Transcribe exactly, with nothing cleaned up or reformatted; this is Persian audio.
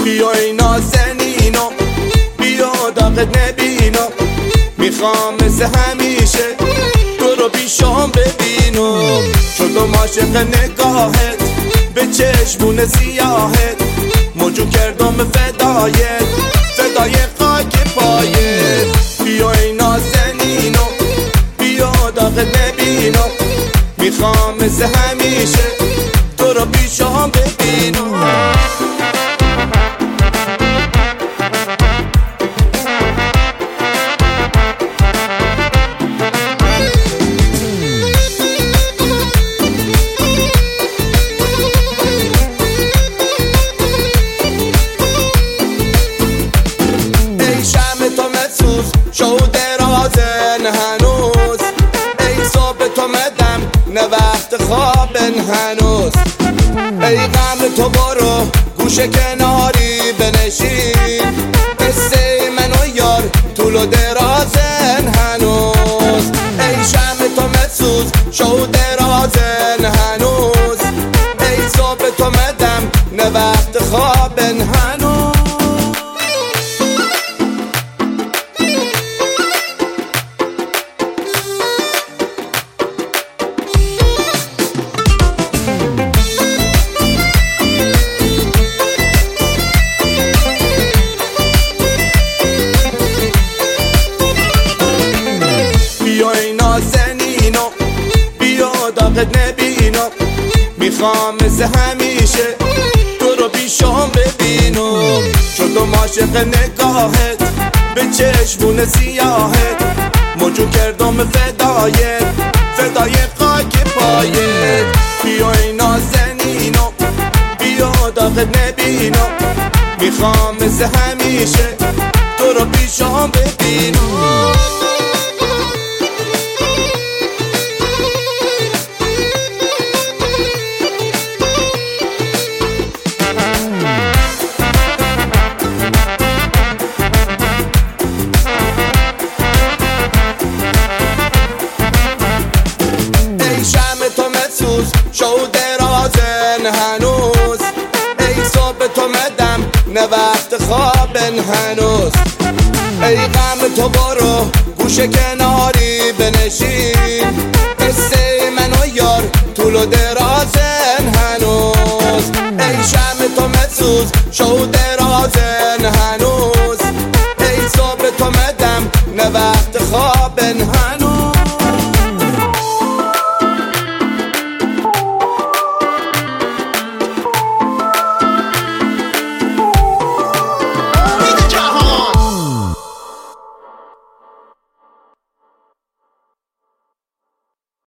بیا ای نازنینو بیا داغت نبینو، میخوام مثل همیشه تو رو پیشام ببینم. شدم عاشق نگاهت به چشمون سیاهت، موجو کردم فدایت فدای خاک پایت. بیا ای نازنینو بیا داغت نبینو، میخوام مثل همیشه تو رو پیشام ببینم. شو درازن هنوز، ای صبح تو مدم نه وقت خوابن هنوز. ای غم تو برو گوشه کناری بنشین، قصه من و یار طول و درازن هنوز. ای شم تو مسوز شو درازن هنوز، ای صبح تو مدم نه وقت خوابن هنوز. نازنینو بیا داغت نبینو، میخوام مثل همیشه تو رو پیشام ببینم. شدم عاشق نگاهت به چشمون سیاهت، موجو کردم فدایت فدای خاک پایت. بیا ای نازنینو بیا داغت نبینو، میخوام مثل همیشه تو رو پیشام ببینم. شو درازن هنوز، ای صبح تو مدم نه وقت خوابن هنوز. ای غم تو برو گوشه کناری بنشین، قصه من و یار طول و درازن هنوز. ای شم تو مسوز شو درازن هنوز، ای صبح تو مدم نه وقت خواب